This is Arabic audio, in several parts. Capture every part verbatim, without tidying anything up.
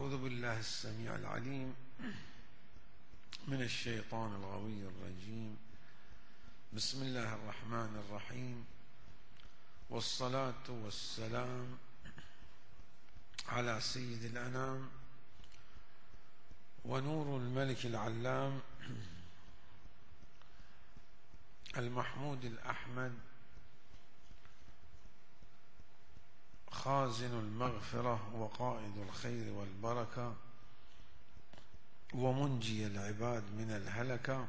أعوذ بالله السميع العليم من الشيطان الغوي الرجيم. بسم الله الرحمن الرحيم، والصلاة والسلام على سيد الأنام ونور الملك العلام المحمود الأحمد خازن المغفرة وقائد الخير والبركة ومنجي العباد من الهلكة،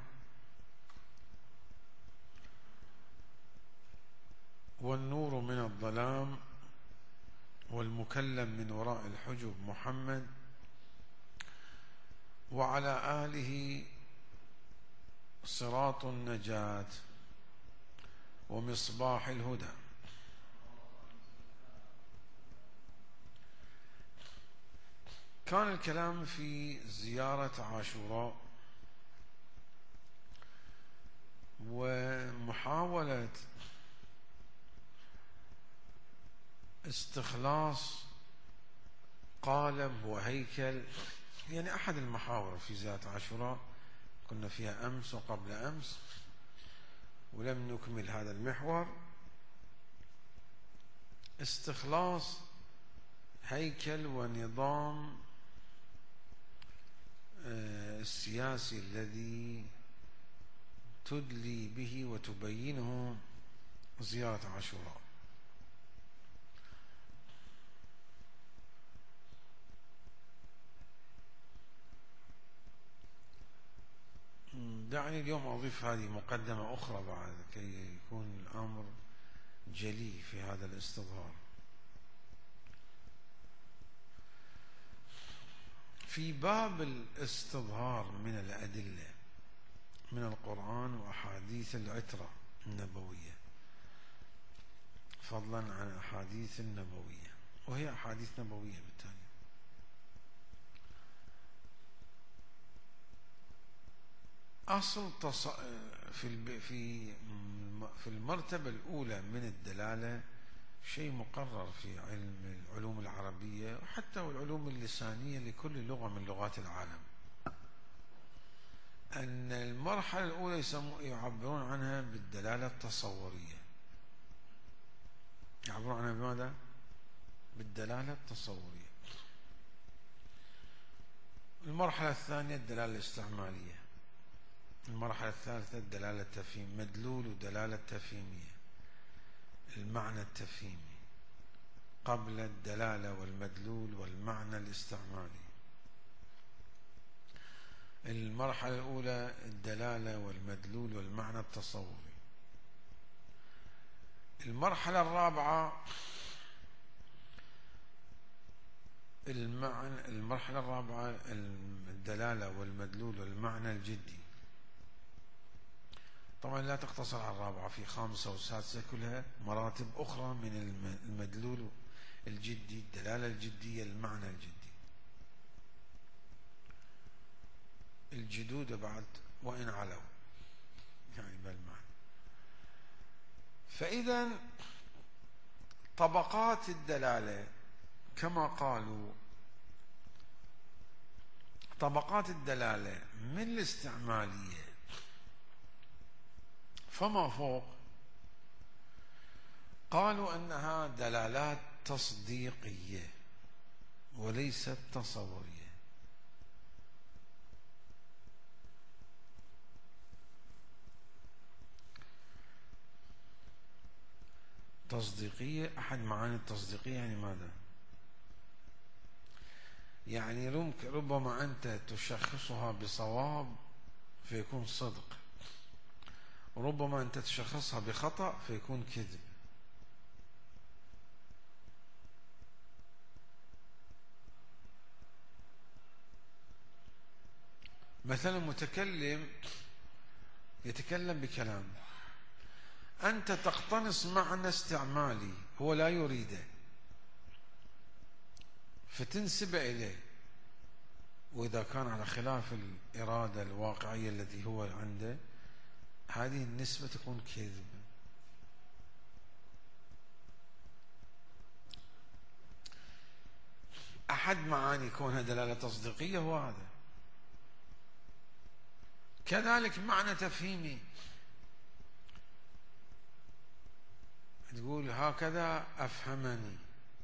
والنور من الظلام والمكلم من وراء الحجب محمد وعلى آله صراط النجاة ومصباح الهدى. كان الكلام في زيارة عاشوراء ومحاولة استخلاص قالب وهيكل، يعني أحد المحاور في زيارة عاشوراء كنا فيها أمس وقبل أمس، ولم نكمل هذا المحور. استخلاص هيكل ونظام السياسي الذي تدلي به وتبينه زيارة عاشوراء. دعني اليوم أضيف هذه مقدمة أخرى بعد كي يكون الأمر جلي في هذا الاستظهار. في باب الاستظهار من الأدلة من القرآن وأحاديث العترة النبوية، فضلا عن أحاديث النبوية، وهي أحاديث نبوية بالتالي. أصل تص... في الب... في في المرتبة الأولى من الدلالة شيء مقرر في علم العلوم العربية وحتى والعلوم اللسانية لكل لغة من لغات العالم، أن المرحلة الأولى يسمو يعبرون عنها بالدلالة التصورية. يعبرون عنها بماذا؟ بالدلالة التصورية. المرحلة الثانية الدلالة الاستعمالية. المرحلة الثالثة الدلالة التفهيم، مدلول ودلالة تفهيمية، المعنى التفهيمي قبل الدلالة والمدلول والمعنى الاستعمالي. المرحلة الأولى الدلالة والمدلول والمعنى التصوري. المرحلة الرابعة المعنى المرحلة الرابعة الدلالة والمدلول والمعنى الجدي. طبعا لا تقتصر على الرابعة، في خامسة وسادسة كلها مراتب أخرى من المدلول الجدي، الدلالة الجدية، المعنى الجدي، الجدود بعد وإن علوا يعني بالمعنى. فإذا طبقات الدلالة كما قالوا، طبقات الدلالة من الاستعمالية فما فوق قالوا أنها دلالات تصديقية وليست تصورية. تصديقية، أحد معاني التصديقية يعني ماذا؟ يعني ربما أنت تشخصها بصواب فيكون صدق، وربما أنت تشخصها بخطأ فيكون كذب. مثلا متكلم يتكلم بكلام، أنت تقتنص معنى استعمالي هو لا يريده فتنسب إليه، وإذا كان على خلاف الإرادة الواقعية التي هو عنده هذه النسبة تكون كذب. أحد معاني كونها دلالة تصديقية هو هذا. كذلك معنى تفهيمي، تقول هكذا أفهمني،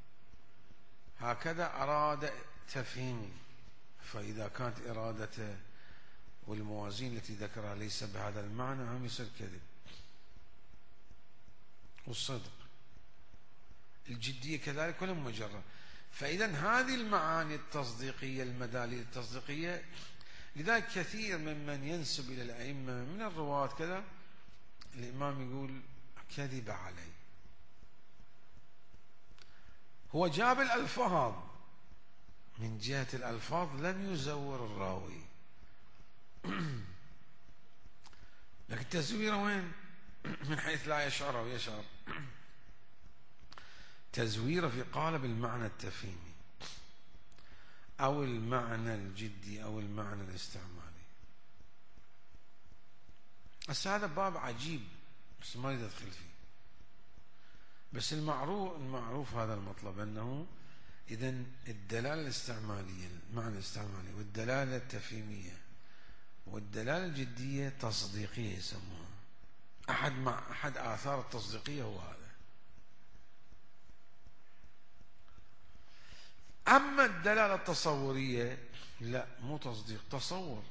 هكذا أراد تفهيمي، فإذا كانت إرادته والموازين التي ذكرها ليس بهذا المعنى هم يصير كذب. والصدق الجدية كذلك ولا مجرد. فإذا هذه المعاني التصديقية المداليل التصديقية، لذلك كثير ممن ينسب إلى الأئمة من الرواة كذا الإمام يقول كذب عليه. هو جاب الألفاظ، من جهة الألفاظ لم يزور الراوي لكن تزويره وين؟ من حيث لا يشعر أو يشعر، تزويره في قالب المعنى التفهيمي أو المعنى الجدي أو المعنى الاستعمالي. بس هذا باب عجيب بس ما أريد أدخل فيه. بس المعروف المعروف هذا المطلب، أنه إذن الدلالة الاستعمالية المعنى الاستعمالي والدلالة التفهيمية والدلالة الجدية تصديقية يسموها. أحد مع أحد آثار التصديقية هو هذا. أما الدلالة التصورية لا، مو تصديق، تصور.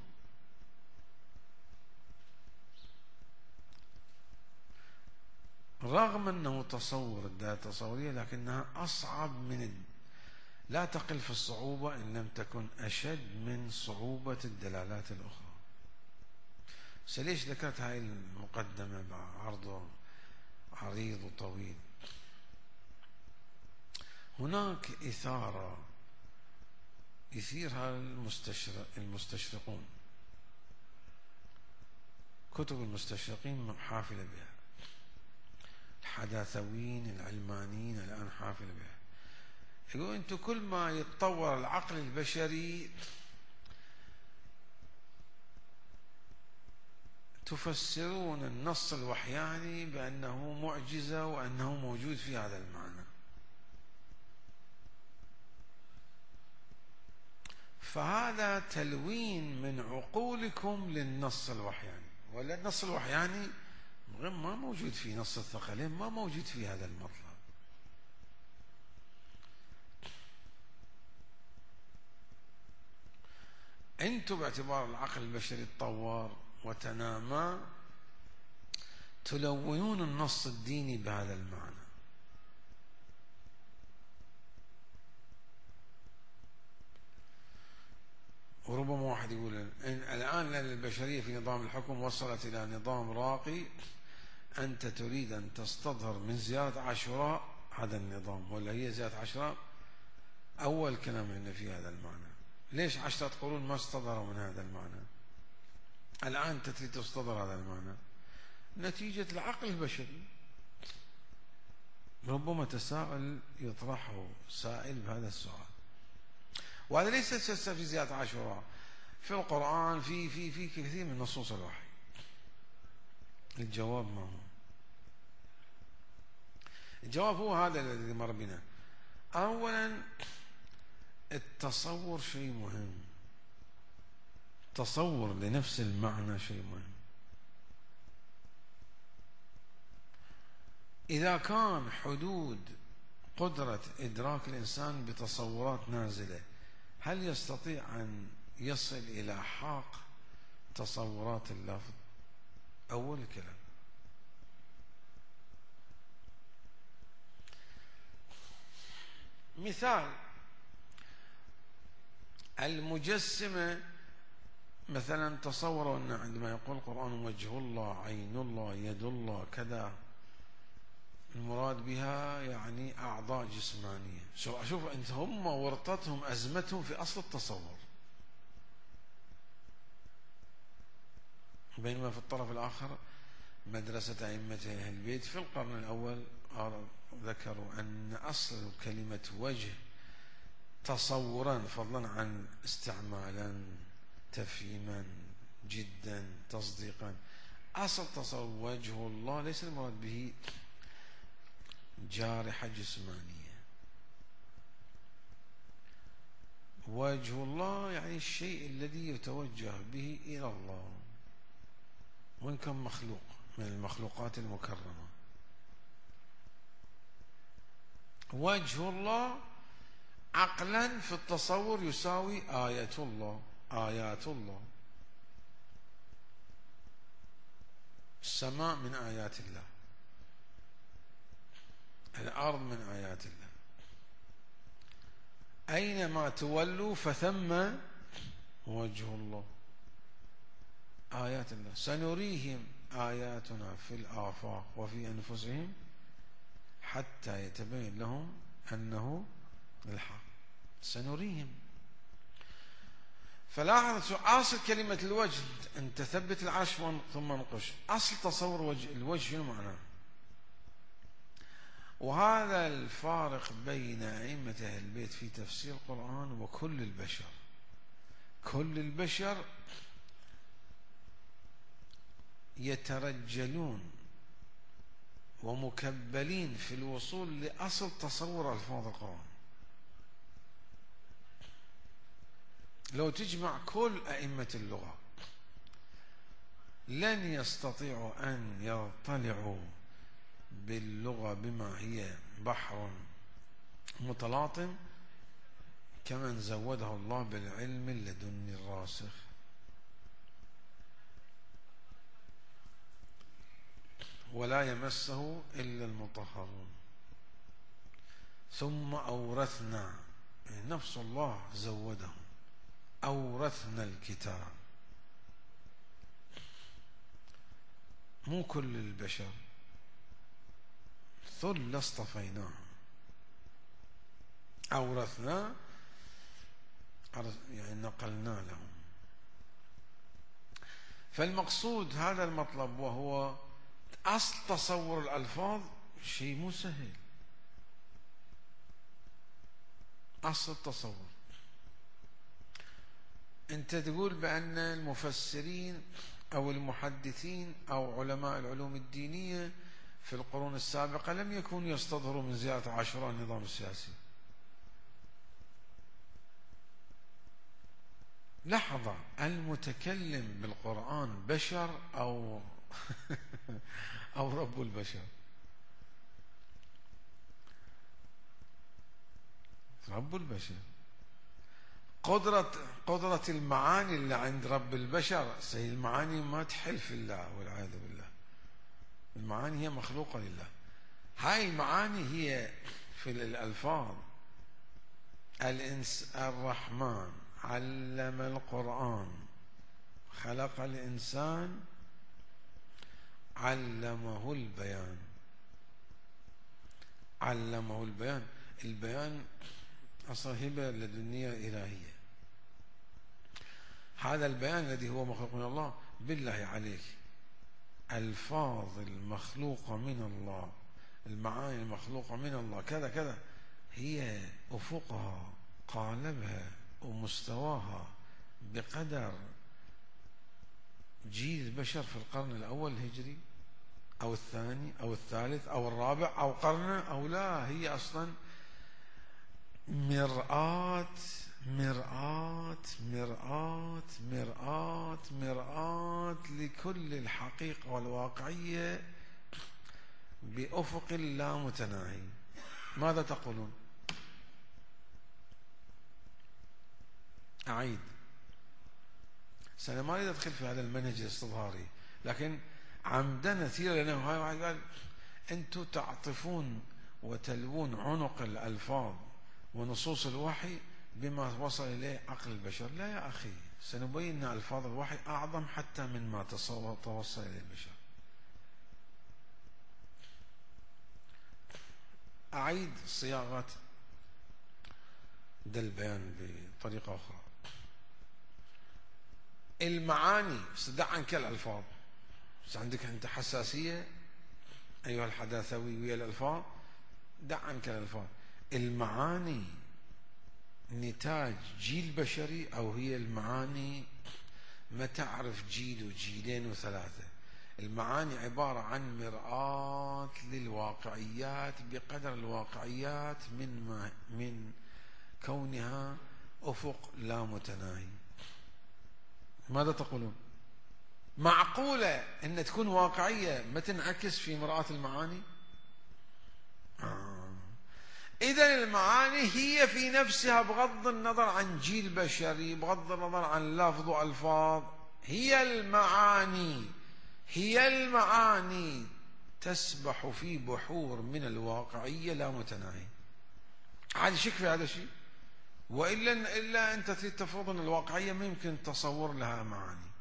رغم أنه تصور الدلالة التصورية لكنها أصعب من الد... لا تقل في الصعوبة إن لم تكن أشد من صعوبة الدلالات الأخرى. ليش ذكرت هاي المقدمة بعرض عريض وطويل؟ هناك إثارة يثيرها المستشرق المستشرقون، كتب المستشرقين حافلة بها، الحداثويين العلمانيين الآن حافلة بها. يقول أنتم كل ما يتطور العقل البشري تفسرون النص الوحياني بأنه معجزة وأنه موجود في هذا المعنى. فهذا تلوين من عقولكم للنص الوحياني، ولا النص الوحياني ما موجود في نص الثقلين، ما موجود في هذا المطلب. أنتم باعتبار العقل البشري تطور وتنامى تلونون النص الديني بهذا المعنى. وربما واحد يقول إن الآن لأن البشرية في نظام الحكم وصلت إلى نظام راقي، أنت تريد أن تستظهر من زيارة عاشوراء هذا النظام، ولا هي زيارة عاشوراء أول كلام لنا في هذا المعنى. ليش عشرة قرون ما استظهروا من هذا المعنى؟ الآن أنت تريد تستظهر هذا المعنى نتيجة العقل البشري. ربما تساؤل يطرحه سائل بهذا السؤال، وهذا ليس في زيارة عاشوراء، في القرآن في في في كثير من نصوص الوحي. الجواب ما هو؟ الجواب هو هذا الذي مر بنا. أولا التصور شيء مهم، تصور لنفس المعنى شيء مهم. إذا كان حدود قدرة إدراك الإنسان بتصورات نازلة، هل يستطيع أن يصل إلى حاق تصورات اللفظ؟ أول كلام. مثال، المجسمة مثلا تصوروا أن عندما يقول القرآن وجه الله عين الله يد الله كذا، المراد بها يعني أعضاء جسمانية. شوف شوف أنت، هم ورطتهم أزمتهم في أصل التصور، بينما في الطرف الآخر مدرسة أئمة أهل البيت في القرن الأول ذكروا أن أصل كلمة وجه تصورا فضلا عن استعمالا تفهيما جدا تصديقا. أصل تصور وجه الله ليس المراد به جارحة جسمانية، وجه الله يعني الشيء الذي يتوجه به إلى الله، وإن كان مخلوق من المخلوقات المكرمة. وجه الله عقلا في التصور يساوي آية الله، آيات الله. السماء من آيات الله، الأرض من آيات الله، أينما تولوا فثم وجه الله، آيات الله. سنريهم آياتنا في الآفاق وفي أنفسهم حتى يتبين لهم أنه الحق. سنريهم. فلاحظ أصل كلمة الوجه أن تثبت العرش ثم انقش. أصل تصور وجه الوجه شنو معناه؟ وهذا الفارق بين أئمة أهل البيت في تفسير القرآن وكل البشر. كل البشر يترجلون ومكبلين في الوصول لأصل تصور ألفاظ القرآن. لو تجمع كل أئمة اللغة لن يستطيعوا أن يطلعوا باللغة بما هي بحر متلاطم كمن زوده الله بالعلم اللدني الراسخ. ولا يمسه إلا المطهرون. ثم أورثنا، يعني نفس الله زودهم، أورثنا الكتاب. مو كل البشر، ثل اصطفيناهم. أورثنا يعني نقلنا لهم. فالمقصود هذا المطلب، وهو أصل تصور الألفاظ شيء مو سهل. أصل التصور أنت تقول بأن المفسرين أو المحدثين أو علماء العلوم الدينية في القرون السابقة لم يكونوا يستظهروا من زيادة عاشوراء النظام السياسي. لحظة، المتكلم بالقرآن بشر أو أو رب البشر؟ رب البشر. قدرة قدرة المعاني اللي عند رب البشر، سي المعاني ما تحل في الله والعياذ بالله. المعاني هي مخلوقة لله. هاي المعاني هي في الألفاظ. الإنس الرحمن علم القرآن، خلق الإنسان، علمه البيان. علمه البيان. البيان أصلا هبة لدنيا إلهية. هذا البيان الذي هو مخلوق من الله، بالله عليك الفاظ المخلوقة من الله، المعاني المخلوقة من الله كذا كذا، هي أفقها قالبها ومستواها بقدر جيل البشر في القرن الأول الهجري أو الثاني أو الثالث أو الرابع أو قرن أو لا. هي أصلا مرآة مرآة مرآة مرآة مرآة لكل الحقيقة والواقعية بأفق لا متناهي. ماذا تقولون؟ أعيد، سنة ما أريد أدخل في هذا المنهج الاستظهاري، لكن عمدا نثير لأنه هاي واحد قال أنتم تعطفون وتلوون عنق الألفاظ ونصوص الوحي بما وصل إليه عقل البشر. لا يا أخي، سنبين أن ألفاظ الوحي أعظم حتى من ما توصل إليه البشر. أعيد صياغة ده البيان بطريقة أخرى. المعاني دع عنك الألفاظ. عندك أنت حساسية أيها الحداثوي ويا الألفاظ، دع عنك الألفاظ. المعاني نتاج جيل بشري أو هي المعاني ما تعرف جيل وجيلين وثلاثة؟ المعاني عبارة عن مرآة للواقعيات بقدر الواقعيات من ما من كونها أفق لا متناهي. ماذا تقولون؟ معقولة أن تكون واقعية ما تنعكس في مرآة المعاني؟ آه. إذن المعاني هي في نفسها بغض النظر عن جيل بشري، بغض النظر عن لفظ وألفاظ، هي المعاني هي المعاني تسبح في بحور من الواقعية لا متناهي. عاد شك في هذا الشيء؟ وإلا إلا أنت تفرض أن الواقعية ما يمكن تصور لها معاني.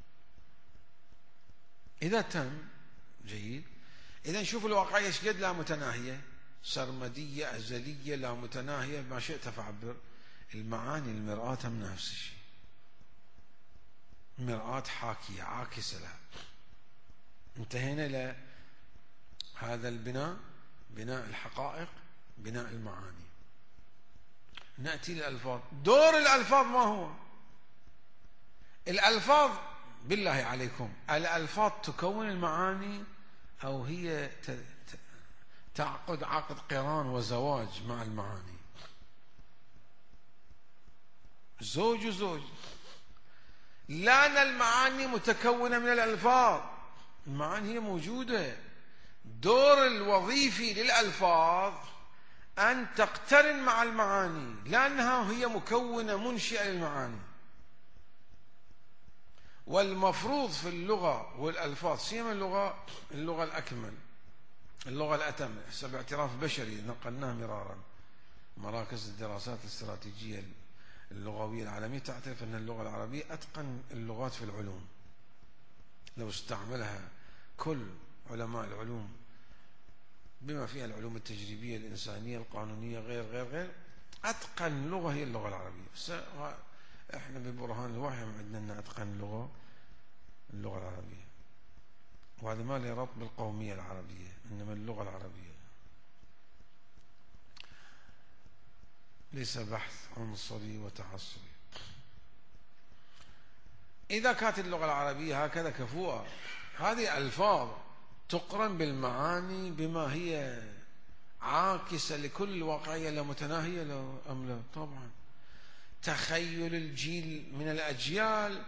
إذا تم جيد. إذا نشوف الواقعية ايش قد لا متناهية، سرمدية أزلية لا متناهية، ما شئت فعبر. المعاني المرآة من نفس الشيء، مرآة حاكية عاكسة لها. انتهينا لهذا البناء، بناء الحقائق، بناء المعاني. نأتي للألفاظ. دور الألفاظ ما هو؟ الألفاظ بالله عليكم، الألفاظ تكون المعاني أو هي تعقد عقد قران وزواج مع المعاني؟ زوج وزوج. لأن المعاني متكونة من الألفاظ، المعاني هي موجودة. دور الوظيفي للألفاظ أن تقترن مع المعاني، لأنها هي مكونة منشئة للمعاني. والمفروض في اللغة والألفاظ، سيما اللغة اللغة الأكمل، اللغة الأتم، حسب اعتراف بشري نقلناه مرارا. مراكز الدراسات الاستراتيجية اللغوية العالمية تعترف أن اللغة العربية أتقن اللغات في العلوم. لو استعملها كل علماء العلوم بما فيها العلوم التجريبية الإنسانية القانونية غير غير غير أتقن لغة هي اللغة العربية. احنا ببرهان الوحي عندنا أن أتقن اللغة اللغة العربية، وهذا ما له ربط بالقومية العربية، إنما اللغة العربية. ليس بحث عنصري وتعصبي. إذا كانت اللغة العربية هكذا كفوءة، هذه ألفاظ تقرن بالمعاني بما هي عاكسة لكل واقعية لا متناهية أم لا؟ طبعا. تخيل الجيل من الأجيال،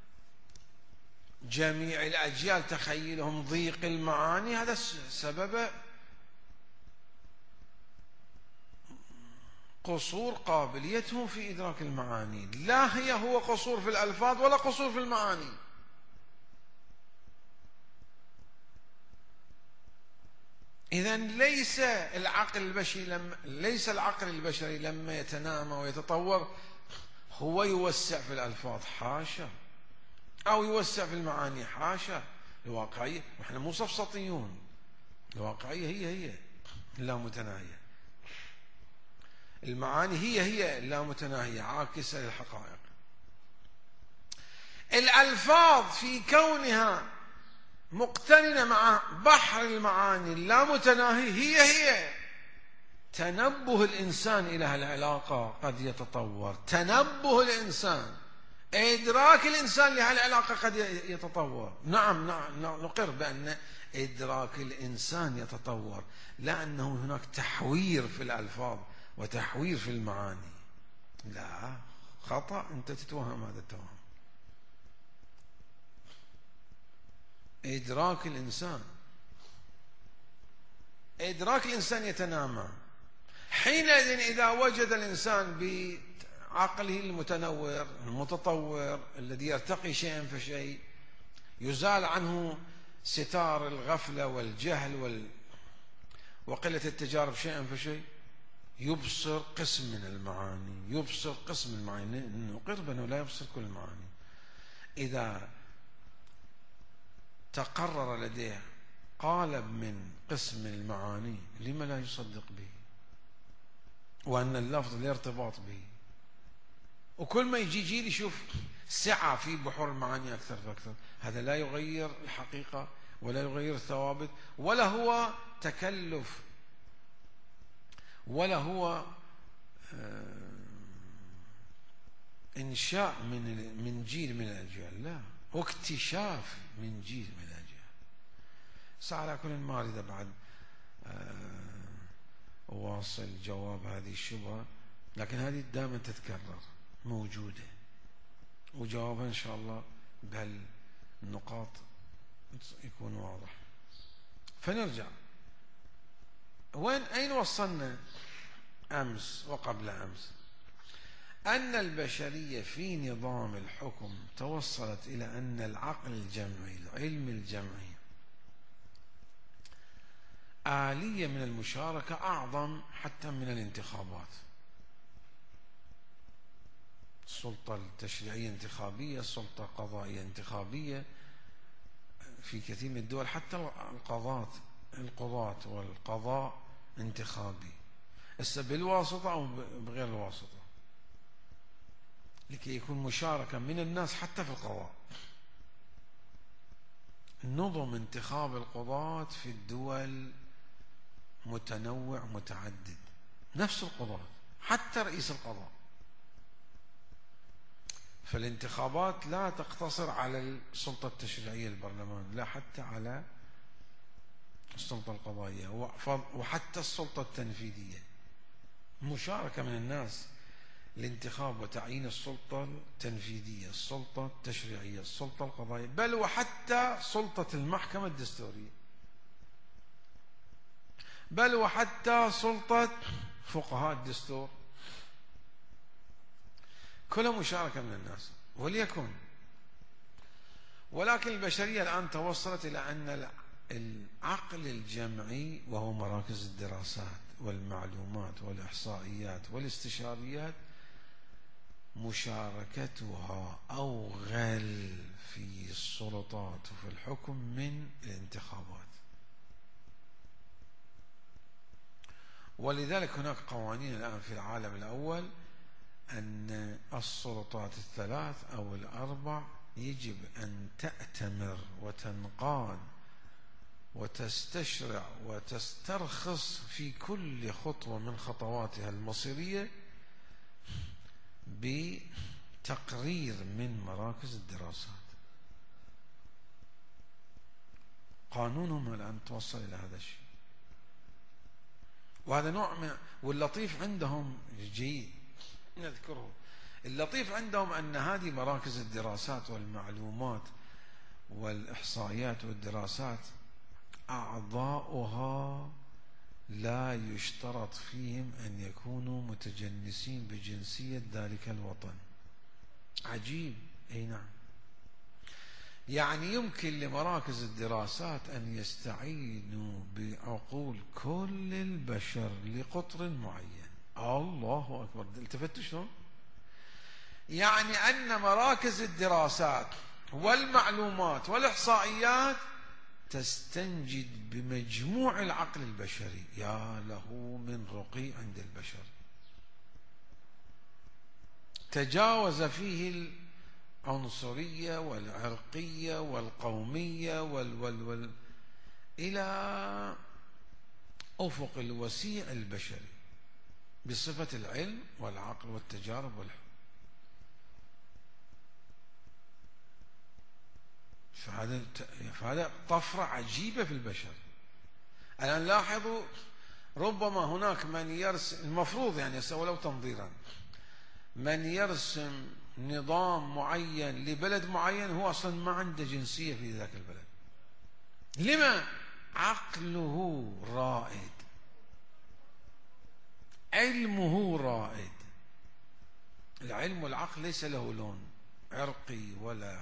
جميع الأجيال تخيلهم ضيق المعاني، هذا سبب قصور قابليتهم في إدراك المعاني. لا هي هو قصور في الألفاظ ولا قصور في المعاني. إذن ليس العقل البشري لما ليس العقل البشري لما يتنامى ويتطور هو يوسع في الألفاظ، حاشا، أو يوسع في المعاني، حاشا. الواقعية، نحن مو سفسطيون، الواقعية هي هي لا متناهية، المعاني هي هي لا متناهية عاكسة للحقائق. الألفاظ في كونها مقترنة مع بحر المعاني اللا متناهي هي هي تنبه الإنسان إلى هالعلاقة قد يتطور. تنبه الإنسان، إدراك الإنسان لهالعلاقة قد يتطور. نعم نعم نقر بأن إدراك الإنسان يتطور، لأنه هناك تحوير في الألفاظ وتحوير في المعاني. لا، خطأ، أنت تتوهم هذا التوهم. إدراك الإنسان إدراك الإنسان يتنامى. حينئذ إذا وجد الإنسان بعقله المتنور المتطور الذي يرتقي شيئا فشيء، يزال عنه ستار الغفلة والجهل وال... وقلة التجارب شيئا فشيء، يبصر قسم من المعاني، يبصر قسم من المعاني. نقر بأنه لا يبصر كل المعاني. إذا تقرر لديه قالب من قسم المعاني لما لا يصدق به، وأن اللفظ لا ارتباط به. وكل ما يجي جيل يشوف سعة في بحور المعاني أكثر فأكثر. هذا لا يغير الحقيقة ولا يغير الثوابت، ولا هو تكلف، ولا هو إنشاء من من جيل من الأجيال، لا، واكتشاف من جيل من الأجيال. على كل ما أريد بعد أواصل جواب هذه الشبهة، لكن هذه دائما تتكرر. موجودة، وجوابها إن شاء الله بهالنقاط يكون واضح. فنرجع وين أين وصلنا أمس وقبل أمس؟ أن البشرية في نظام الحكم توصلت إلى أن العقل الجمعي، العلم الجمعي، آلية من المشاركة أعظم حتى من الانتخابات. السلطة التشريعية انتخابية، السلطة القضائية انتخابية في كثير من الدول، حتى القضاة القضاة والقضاء انتخابي، هسه بالواسطة أو بغير الواسطة، لكي يكون مشاركة من الناس حتى في القضاء. نظم انتخاب القضاة في الدول متنوع متعدد، نفس القضاة حتى رئيس القضاء. فالانتخابات لا تقتصر على السلطة التشريعية البرلمان، لا، حتى على السلطة القضائية وحتى السلطة التنفيذية، مشاركة من الناس لانتخاب وتعيين السلطة التنفيذية، السلطة التشريعية، السلطة القضائية، بل وحتى سلطة المحكمة الدستورية، بل وحتى سلطة فقهاء الدستور، كلها مشاركة من الناس. وليكن، ولكن البشرية الآن توصلت إلى أن العقل الجمعي، وهو مراكز الدراسات والمعلومات والإحصائيات والاستشاريات، مشاركتها أوغل في السلطات وفي الحكم من الانتخابات. ولذلك هناك قوانين الآن في العالم الأول أن السلطات الثلاث أو الأربع يجب أن تأتمر وتنقاد وتستشرع وتسترخص في كل خطوة من خطواتها المصيرية بتقرير من مراكز الدراسات. قانونهم الآن توصل إلى هذا الشيء، وهذا نوع من، واللطيف عندهم جيد نذكره، اللطيف عندهم أن هذه مراكز الدراسات والمعلومات والإحصائيات والدراسات أعضاؤها لا يشترط فيهم أن يكونوا متجنسين بجنسية ذلك الوطن. عجيب. أي نعم، يعني يمكن لمراكز الدراسات أن يستعينوا بعقول كل البشر لقطر معين. الله أكبر، التفتوا شلون؟ يعني أن مراكز الدراسات والمعلومات والإحصائيات تستنجد بمجموع العقل البشري. يا له من رقي عند البشر، تجاوز فيه العنصرية والعرقية والقومية وال وال وال إلى أفق الوسيع البشري بصفة العلم والعقل والتجارب والحب. فهذا فهذا طفرة عجيبة في البشر. الآن لاحظوا، ربما هناك من يرسم، المفروض يعني ولو تنظيرا، من يرسم نظام معين لبلد معين هو أصلا ما عنده جنسية في ذاك البلد. لما؟ عقله رائد، علمه رائد. العلم والعقل ليس له لون عرقي ولا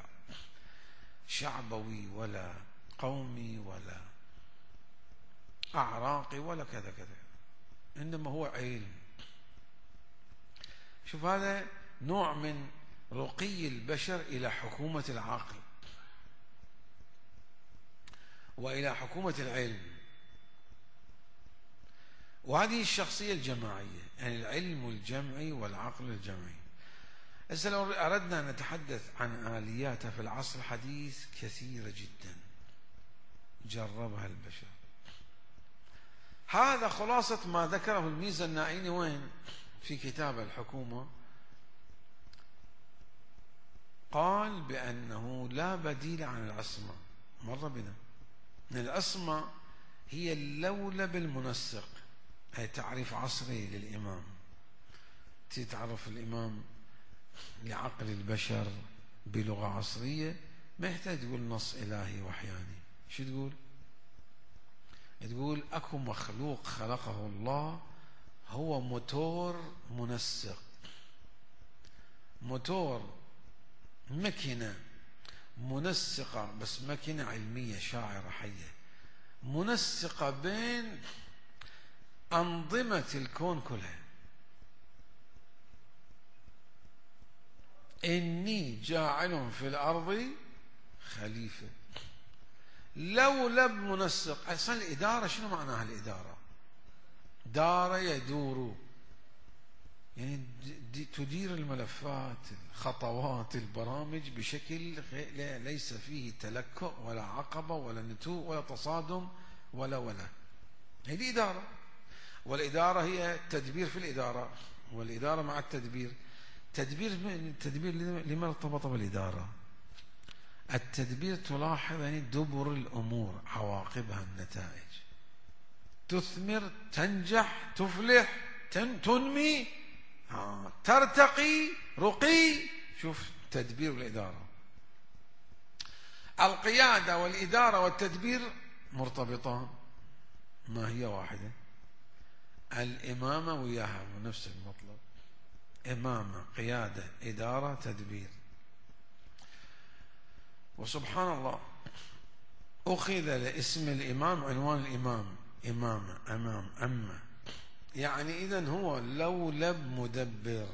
شعبوي ولا قومي ولا أعراقي ولا كذا كذا، إنما هو علم. شوف، هذا نوع من رقي البشر إلى حكومة العقل وإلى حكومة العلم، وهذه الشخصية الجماعية، يعني العلم الجمعي والعقل الجمعي. إذا لو أردنا أن نتحدث عن آلياتها في العصر الحديث كثيرة جدا جربها البشر. هذا خلاصة ما ذكره الميزة النائيني وين؟ في كتاب الحكومة. قال بأنه لا بديل عن العصمة. مر بنا أن العصمة هي اللولب المنسق، أي تعريف عصري للإمام. تتعرف الإمام لعقل البشر بلغة عصرية ما يحتاج تقول نص إلهي وحياني. شو تقول؟ تقول أكو مخلوق خلقه الله هو موتور منسق، موتور مكنة منسقة، بس مكنة علمية شاعرة حية منسقة بين أنظمة الكون كلها. إني جاعل في الأرض خليفة. لو لب منسق. أصلا الإدارة شنو معناها الإدارة؟ دار يدور، يعني تدير الملفات، الخطوات، البرامج بشكل ليس فيه تلكؤ ولا عقبة ولا نتوء ولا تصادم ولا ولا هي الإدارة. والإدارة هي التدبير في الإدارة، والإدارة مع التدبير. تدبير التدبير لما ارتبط بالإدارة؟ التدبير تلاحظ يعني دبر الأمور، عواقبها، النتائج، تثمر، تنجح، تفلح، تن تنمي، آه. ترتقي، رقي. شوف تدبير الإدارة. القيادة والإدارة والتدبير مرتبطان، ما هي واحدة. الإمامة وياها نفس المطلب، إمامة، قيادة، إدارة، تدبير. وسبحان الله أخذ لاسم الإمام عنوان الإمام، إمامة، أمام، أمة، يعني إذن هو لولب مدبر.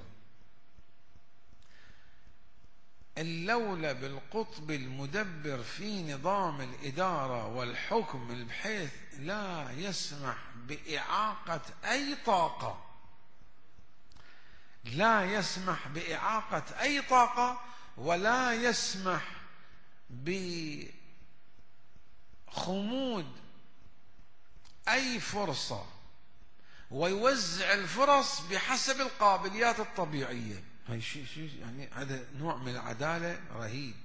اللولب القطب المدبر في نظام الإدارة والحكم، بحيث لا يسمح بإعاقة أي طاقة، لا يسمح بإعاقة أي طاقة، ولا يسمح بخمود أي فرصة، ويوزع الفرص بحسب القابليات الطبيعية. هاي شيء شيء يعني هذا نوع من العدالة رهيب.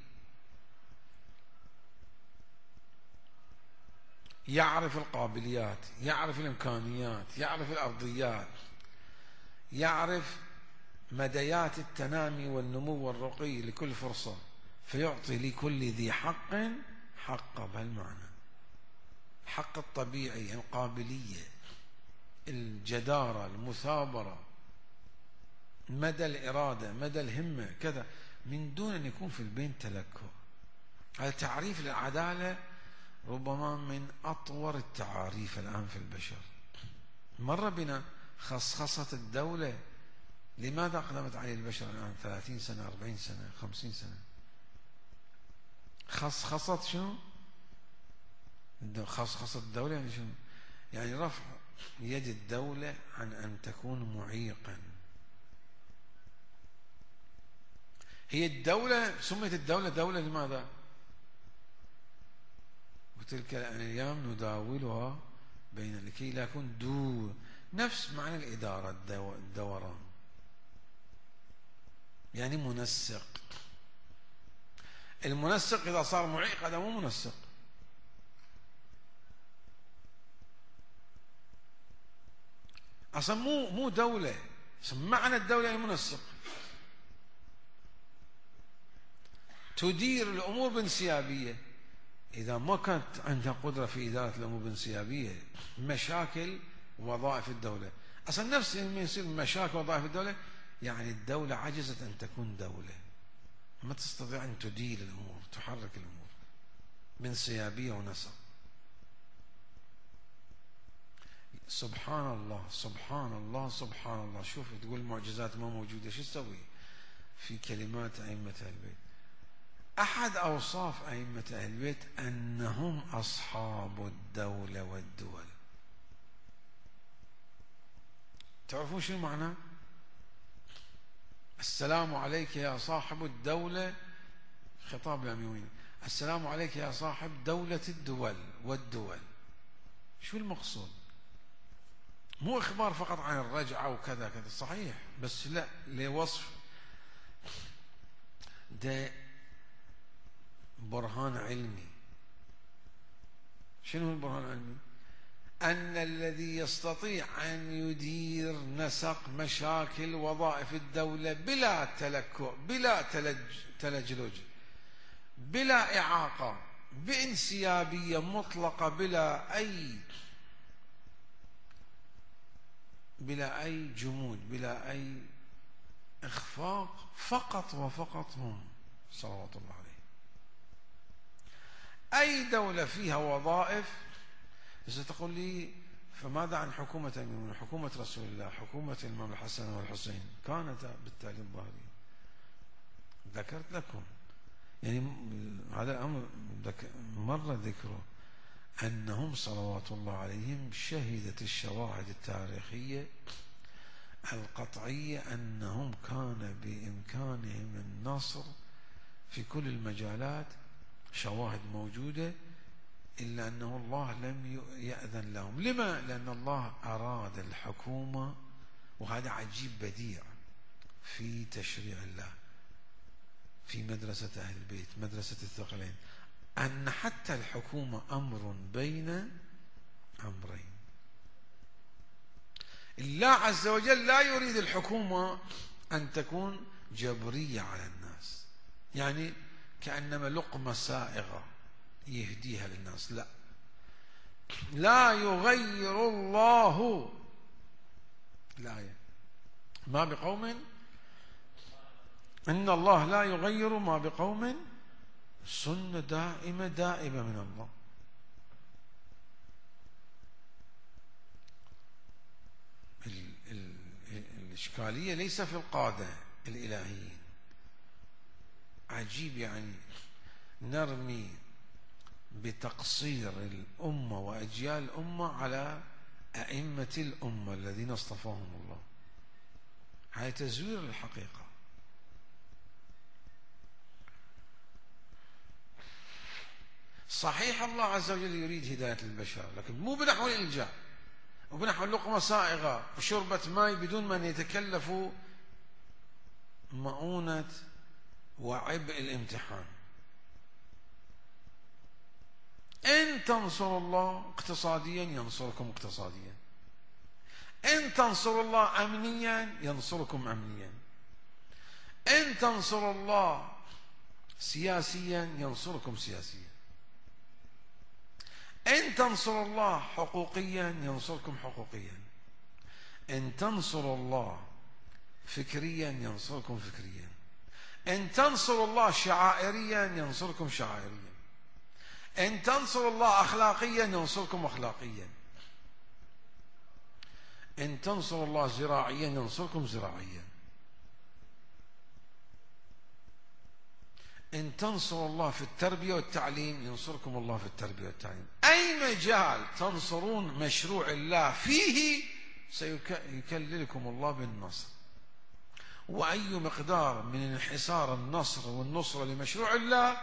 يعرف القابليات، يعرف الإمكانيات، يعرف الأرضيات، يعرف مديات التنامي والنمو والرقي لكل فرصة، فيعطي لكل ذي حق حقه. بهالمعنى الحق الطبيعي، القابلية، الجدارة، المثابرة، مدى الإرادة، مدى الهمة، كذا، من دون أن يكون في البين تلكؤ. هذا تعريف للعدالة ربما من أطور التعاريف الآن في البشر. مر بنا خصخصة الدولة. لماذا أقدمت عليه البشر الآن ثلاثين سنة، أربعين سنة، خمسين سنة؟ خصخصة شنو؟ خصخصة الدولة يعني شنو؟ يعني رفع يد الدولة عن أن تكون معيقا. هي الدولة سميت الدولة دولة لماذا؟ وتلك الأيام نداولها بين لكي لا يكون دو، نفس معنى الإدارة، الدوران، يعني منسق. المنسق إذا صار معيق هذا مو منسق. أصلا مو مو دولة، معنى الدولة المنسق، تدير الأمور بانسيابية. إذا ما كانت عندها قدرة في إدارة الأمور بانسيابية، مشاكل وظائف الدولة، أصلا نفس لما يصير مشاكل وظائف الدولة، يعني الدولة عجزت أن تكون دولة، ما تستطيع أن تدير الأمور، تحرك الأمور بانسيابية ونسق. سبحان الله سبحان الله سبحان الله. شوف تقول معجزات ما موجودة، شو تسوي في كلمات أئمة أهل البيت؟ أحد أوصاف أئمة أهل البيت أنهم أصحاب الدولة والدول. تعرفون شو معنى؟ السلام عليك يا صاحب الدولة، خطاب الأمويين، السلام عليك يا صاحب دولة الدول والدول. شو المقصود؟ مو إخبار فقط عن الرجعة وكذا كذا، صحيح، بس لا، لوصف ده برهان علمي. شنو البرهان العلمي؟ أن الذي يستطيع أن يدير نسق مشاكل وظائف الدولة بلا تلكؤ، بلا تلجلج، بلا إعاقة، بانسيابية مطلقة، بلا أي بلا أي جمود، بلا أي إخفاق، فقط وفقط هم صلوات الله عليه. أي دولة فيها وظائف. إذا تقول لي فماذا عن حكومة المؤمنين، حكومة رسول الله، حكومة الإمام الحسن والحسين، كانت بالتالي الظاهرين. ذكرت لكم يعني هذا الأمر مرة ذكره، أنهم صلوات الله عليهم شهدت الشواهد التاريخية القطعية أنهم كان بإمكانهم النصر في كل المجالات، شواهد موجودة، إلا أنه الله لم يأذن لهم. لما؟ لأن الله أراد الحكومة، وهذا عجيب بديع في تشريع الله في مدرسة أهل البيت، مدرسة الثقلين، أن حتى الحكومة أمر بين أمرين. الله عز وجل لا يريد الحكومة أن تكون جبرية على الناس، يعني كأنما لقمة سائغة يهديها للناس. لا، لا يغير الله الآية ما بقوم، إن الله لا يغير ما بقوم، سنة دائمة دائمة من الله. ال ال الإشكالية ليس في القادة الإلهيين. عجيب يعني نرمي بتقصير الأمة وأجيال الأمة على أئمة الأمة الذين اصطفاهم الله. هذا تزوير الحقيقة. صحيح الله عز وجل يريد هداية البشر، لكن مو بنحو الإلجاء وبنحو لقمة سائغة وشربة ماء بدون ما يتكلفوا مؤونة وعبء الامتحان. إن تنصروا الله اقتصاديا ينصركم اقتصاديا، إن تنصروا الله أمنيا ينصركم أمنيا، إن تنصروا الله سياسيا ينصركم سياسيا، إن تنصروا الله حقوقيا ينصركم حقوقيا، إن تنصروا الله فكريا ينصركم فكريا، إن تنصروا الله شعائريا ينصركم شعائريا، إن تنصروا الله أخلاقيا ينصركم أخلاقيا، إن تنصروا الله زراعيا ينصركم زراعيا، إن تنصروا الله في التربية والتعليم ينصركم الله في التربية والتعليم. أي مجال تنصرون مشروع الله فيه سيكللكم الله بالنصر. وأي مقدار من انحسار النصر والنصرة لمشروع الله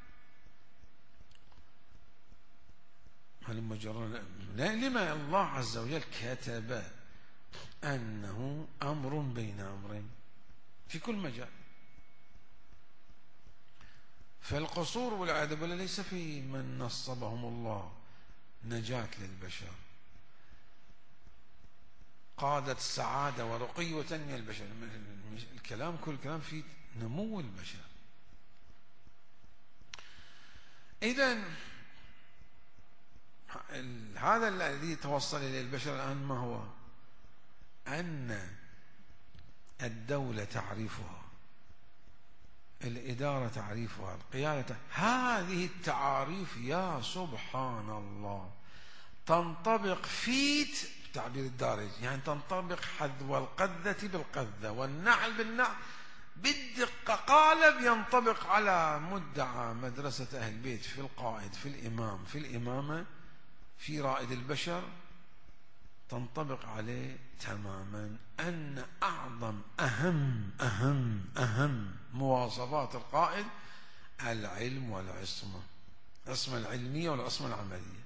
هل مجرد. لما الله عز وجل كتب أنه أمر بين أمرين في كل مجال. فالقصور والعياذ بالله ليس في من نصبهم الله نجاة للبشر، قادة سعادة ورقي وتنمية البشر. الكلام كل كلام في نمو البشر. إذن هذا الذي توصل إليه البشر الآن ما هو؟ أن الدولة تعريفها، الإدارة تعريفها، القيادة، هذه التعاريف يا سبحان الله تنطبق فيت تعبير الدارج، يعني تنطبق حذو القذة بالقذة والنعل بالنعل بالدقة. قالب ينطبق على مدعى مدرسة أهل البيت في القائد، في الإمام، في الإمامة، في رائد البشر، تنطبق عليه تماما أن أعظم أهم أهم أهم مواصفات القائد العلم والعصمة، العصمة العلمية والعصمة العملية.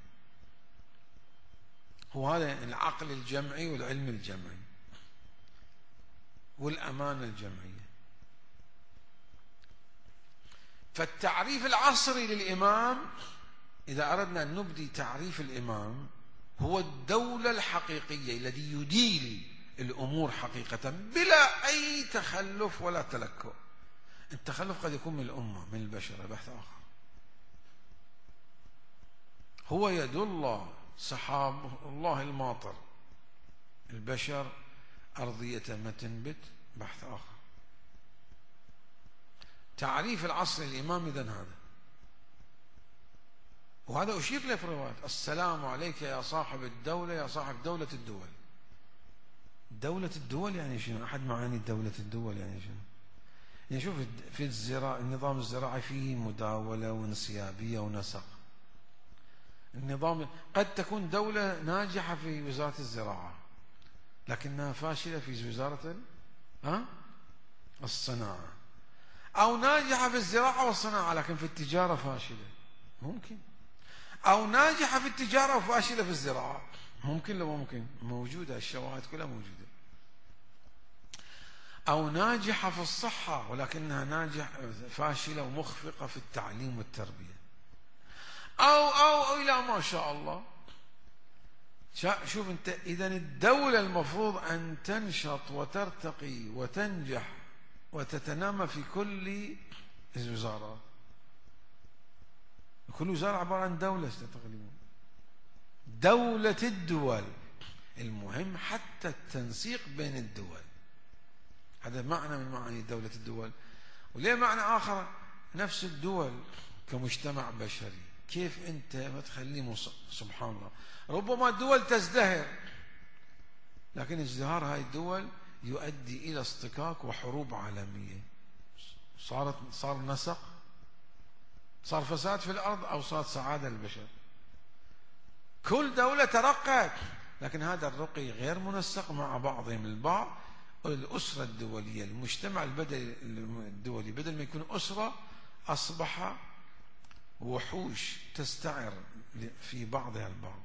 هو هذا العقل الجمعي والعلم الجمعي والأمانة الجمعية. فالتعريف العصري للإمام، إذا أردنا أن نبدي تعريف الإمام هو الدولة الحقيقية الذي يدير الأمور حقيقة بلا أي تخلف ولا تلكؤ. التخلف قد يكون من الأمة، من البشر، بحث آخر. هو يد الله، سحاب الله الماطر، البشر أرضية ما تنبت، بحث آخر. تعريف العصر الإمام إذن هذا، وهذا أشير له في الروايات: السلام عليك يا صاحب الدولة، يا صاحب دولة الدول. دولة الدول يعني شنو؟ أحد معاني دولة الدول يعني شنو؟ يعني شوف، في الزراعة، النظام الزراعي فيه مداولة وانسيابية ونسق. النظام قد تكون دولة ناجحة في وزارة الزراعة لكنها فاشلة في وزارة ها؟ الصناعة، أو ناجحة في الزراعة والصناعة لكن في التجارة فاشلة، ممكن. أو ناجحة في التجارة وفاشلة في الزراعة، ممكن. لو ممكن، موجودة، الشواهد كلها موجودة. أو ناجحة في الصحة ولكنها ناجح فاشلة ومخفقة في التعليم والتربية، أو أو إلى ما شاء الله. شوف أنت، إذن الدولة المفروض أن تنشط وترتقي وتنجح وتتنامى في كل الوزارات. كل وزارة عبارة عن دولة تقريبا، دولة الدول. المهم حتى التنسيق بين الدول، هذا معنى من معاني دولة الدول. وليه معنى آخر، نفس الدول كمجتمع بشري. كيف أنت ما تخليه؟ سبحان الله، ربما الدول تزدهر لكن ازدهار هاي الدول يؤدي إلى اصطكاك وحروب عالمية. صارت صار نسق، صار فساد في الأرض، أو صارت سعادة للبشر. كل دولة ترقت لكن هذا الرقي غير منسق مع بعضهم البعض. الأسرة الدولية، المجتمع البدني الدولي، بدل ما يكون أسرة أصبح وحوش تستعر في بعضها البعض.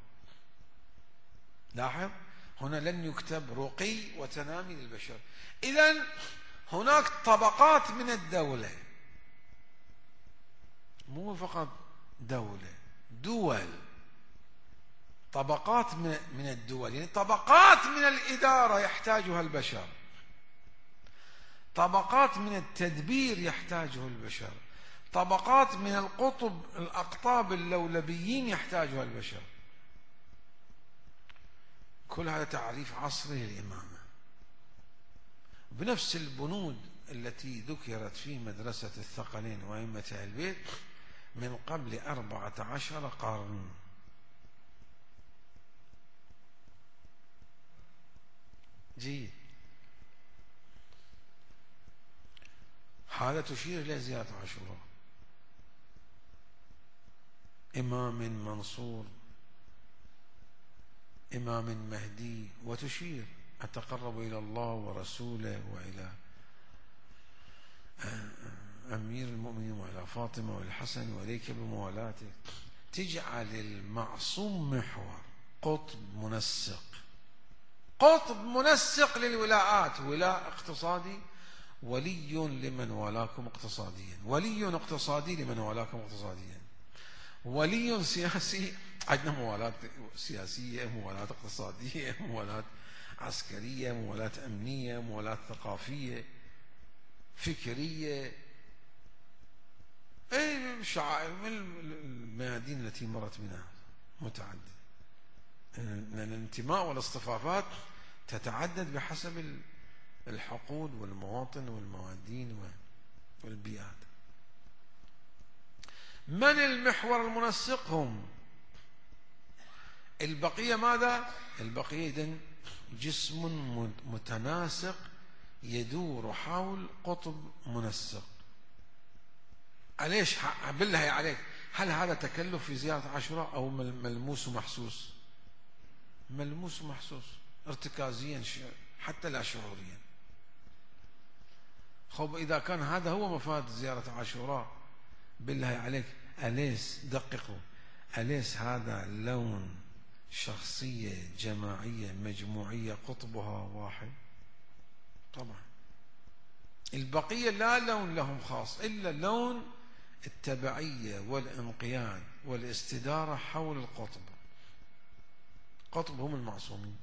لاحظ هنا لن يكتب رقي وتنامي للبشر. إذن هناك طبقات من الدولة، مو فقط دولة، دول. طبقات من الدول، يعني طبقات من الإدارة يحتاجها البشر، طبقات من التدبير يحتاجه البشر، طبقات من القطب الأقطاب اللولبيين يحتاجها البشر. كل هذا تعريف عصري للإمامة، بنفس البنود التي ذكرت في مدرسة الثقلين وأئمة البيت من قبل أربعة عشر قرن. جيد. هذا تشير إلى زيارة عاشوراء، إمام منصور، إمام مهدي، وتشير أتقرب إلى الله ورسوله وإلى أمير المؤمنين وإلى فاطمة والحسن وإليك بموالاته. تجعل المعصوم محور، قطب منسق، قطب منسق للولاءات، ولاء اقتصادي، ولي لمن والاكم اقتصاديا، ولي اقتصادي لمن والاكم اقتصاديا، ولي سياسي، عندنا موالاة سياسية، موالاة اقتصادية، موالاة عسكرية، موالاة أمنية، موالاة ثقافية، فكرية، أي شعائر من الميادين التي مرت منها متعددة. الانتماء والاصطفافات تتعدد بحسب الحقول والمواطن والموادين والبيئات. من المحور المنسق؟ هم البقية. ماذا؟ البقية إذن جسم متناسق يدور حول قطب منسق. ليش؟ بالله عليك، هل هذا تكلف في زيارة عاشوراء أو ملموس ومحسوس؟ ملموس ومحسوس ارتكازيا حتى لا شعوريا. خب إذا كان هذا هو مفاد زيارة عاشوراء، بالله عليك أليس دققوا، أليس هذا لون شخصية جماعية مجموعية قطبها واحد؟ طبعا البقية لا لون لهم خاص إلا لون التبعية والانقياد والاستدارة حول القطب. قطب هم المعصومين.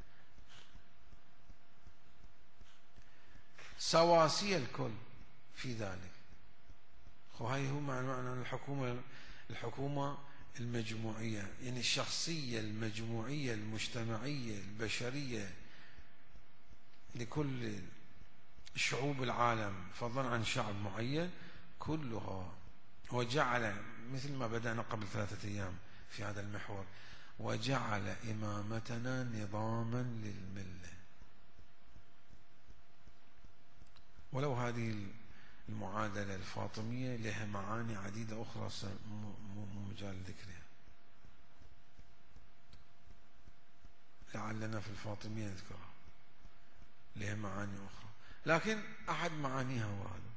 سواسية الكل في ذلك. وهي هو معنى الحكومة الحكومة المجموعية، يعني الشخصية المجموعية المجتمعية البشرية لكل شعوب العالم فضلا عن شعب معين كلها. وجعل مثل ما بدأنا قبل ثلاثة أيام في هذا المحور، وجعل إمامتنا نظاما للملة. ولو هذه المعادلة الفاطمية لها معاني عديدة أخرى مو مجال ذكرها، لعلنا في الفاطمية نذكرها، لها معاني أخرى، لكن أحد معانيها هو هذا.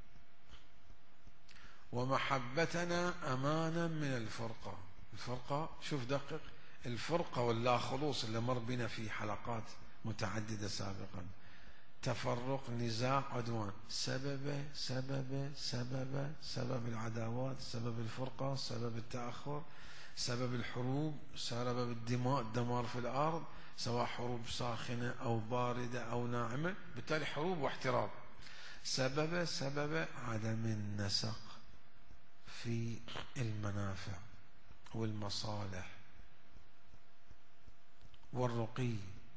ومحبتنا أمانا من الفرقة. الفرقة شوف دقق، الفرقة واللا خلوص اللي مر بنا في حلقات متعددة سابقا، تفرق نزاع عدوان، سبب سبب سبب سبب العداوات، سبب الفرقة، سبب التأخر، سبب الحروب، سبب الدماء، الدمار في الأرض، سواء حروب ساخنة أو باردة أو ناعمة، بالتالي حروب واحتراب. سبب سبب عدم النسق في المنافع والمصالح والرقي،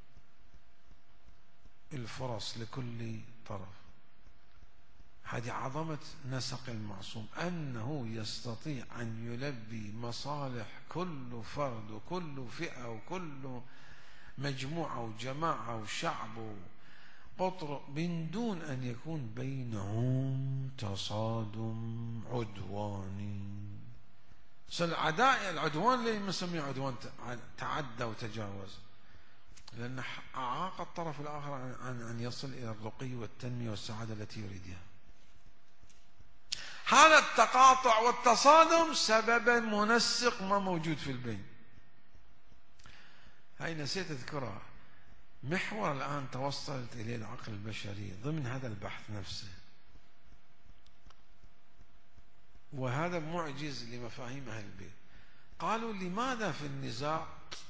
الفرص لكل طرف. هذه عظمة نسق المعصوم، أنه يستطيع أن يلبي مصالح كل فرد وكل فئة وكل مجموعة وجماعة وشعب قطر من دون أن يكون بينهم تصادم عدواني. العداء العدوان اللي نسميه عدوان تعدى وتجاوز، لأن أعاق الطرف الآخر عن أن يصل إلى الرقي والتنمية والسعادة التي يريدها. هذا التقاطع والتصادم سبب منسق ما موجود في البين. هاي نسيت أذكرها، محور الآن توصلت إليه العقل البشري ضمن هذا البحث نفسه، وهذا معجز لمفاهيم أهل البيت. قالوا لماذا في النزاع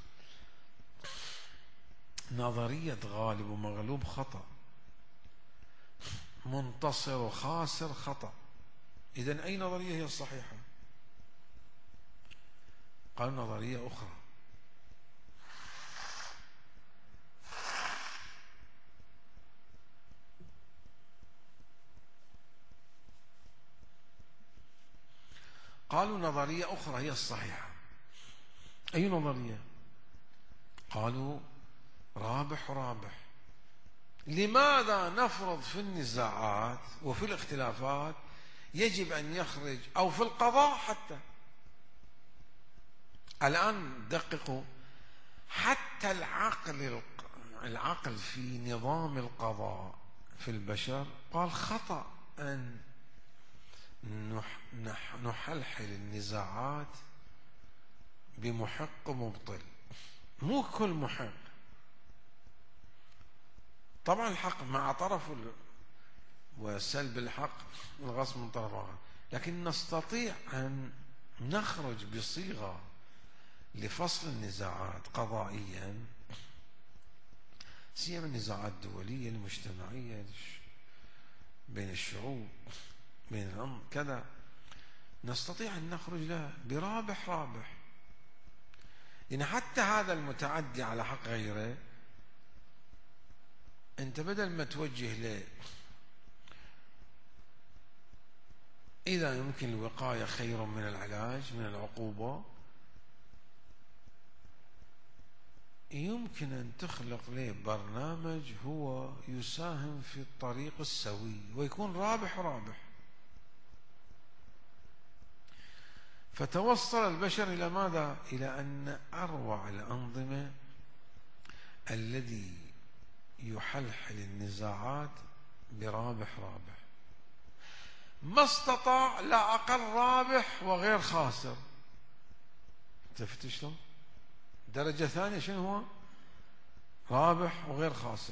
نظرية غالب ومغلوب خطأ، منتصر وخاسر خطأ، إذن أي نظرية هي الصحيحة؟ قالوا نظرية أخرى، قالوا نظرية أخرى هي الصحيحة. أي نظرية؟ قالوا رابح رابح. لماذا نفرض في النزاعات وفي الاختلافات يجب أن يخرج، أو في القضاء حتى الآن دققوا، حتى العقل العقل في نظام القضاء في البشر قال خطأ أن نحلحل النزاعات بمحق ومبطل. مو كل محق، طبعا الحق مع طرف وسلب الحق والغصب من طرف آخر، لكن نستطيع أن نخرج بصيغة لفصل النزاعات قضائيا، سيما النزاعات الدولية المجتمعية بين الشعوب بين الأمر كذا، نستطيع أن نخرج له برابح رابح. يعني حتى هذا المتعدي على حق غيره، أنت بدل ما توجه له إذا يمكن الوقاية خير من العلاج من العقوبة، يمكن أن تخلق له برنامج هو يساهم في الطريق السوي ويكون رابح رابح. فتوصل البشر إلى ماذا؟ إلى أن أروع الأنظمة الذي يحلحل النزاعات برابح رابح، ما استطاع لا أقل رابح وغير خاسر. شفت شلون؟ درجة ثانية شنو هو؟ رابح وغير خاسر.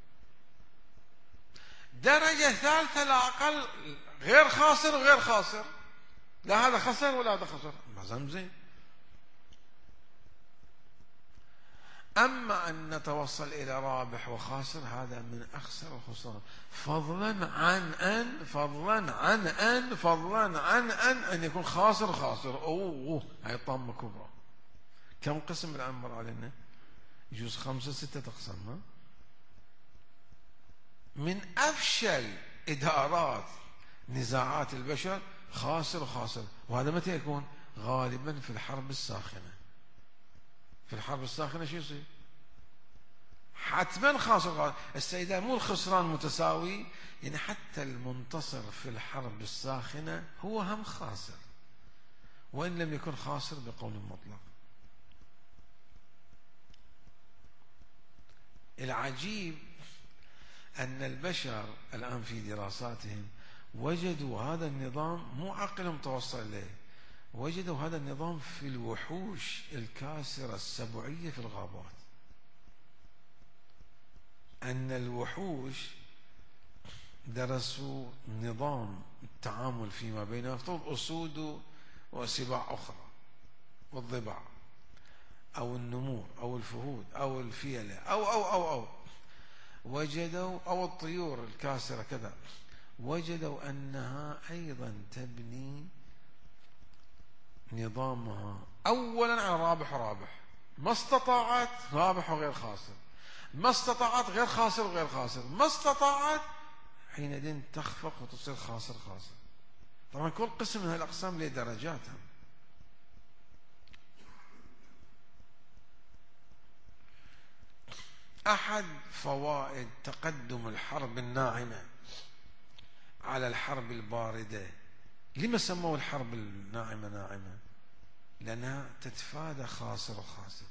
درجة ثالثة لا أقل غير خاسر وغير خاسر، لا هذا خسر ولا هذا خسر، ما زين. أما أن نتوصل إلى رابح وخاسر هذا من أخسر الخسران، فضلا عن أن فضلا عن أن فضلا عن أن أن يكون خاسر خاسر. أوه هاي طامة كبرى. كم قسم الآن مر علينا؟ يجوز خمسة ستة أقسام. من أفشل إدارات نزاعات البشر خاسر خاسر. وهذا متى يكون؟ غالبا في الحرب الساخنة. في الحرب الساخنة شو يصير؟ حتما خاسر خاسر. السيدة مو الخسران متساوي، يعني حتى المنتصر في الحرب الساخنة هو هم خاسر، وإن لم يكن خاسر بقول مطلق. العجيب أن البشر الآن في دراساتهم وجدوا هذا النظام، مو عقلهم توصل إليه، وجدوا هذا النظام في الوحوش الكاسرة السبعية في الغابات. أن الوحوش درسوا نظام التعامل فيما بينهم، أسود وسباع أخرى والضباع أو النمور أو الفهود أو الفيلة أو أو أو أو وجدوا أو الطيور الكاسرة كذا، وجدوا أنها أيضا تبني نظامها أولا على رابح ورابح. ما استطاعت رابح وغير خاسر، ما استطاعت غير خاسر وغير خاسر، ما استطاعت حينئذ تخفق وتصير خاسر خاسر. طبعا كل قسم من الأقسام له درجاتها. أحد فوائد تقدم الحرب الناعمة على الحرب الباردة، لما سموا الحرب الناعمة ناعمة؟ لأنها تتفادى خاسر وخاسر.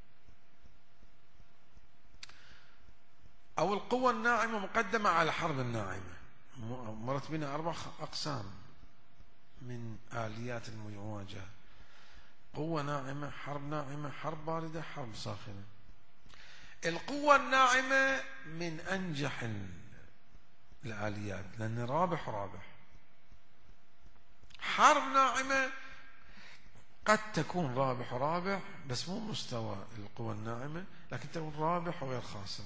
أو القوة الناعمة مقدمة على الحرب الناعمة. مرت بنا أربع أقسام من آليات المواجهة: قوة ناعمة، حرب ناعمة، حرب باردة، حرب ساخنة. القوة الناعمة من أنجح الآليات لأن رابح رابح. حرب ناعمة قد تكون رابح رابح بس مو مستوى القوة الناعمة، لكن تكون رابح وغير خاسر.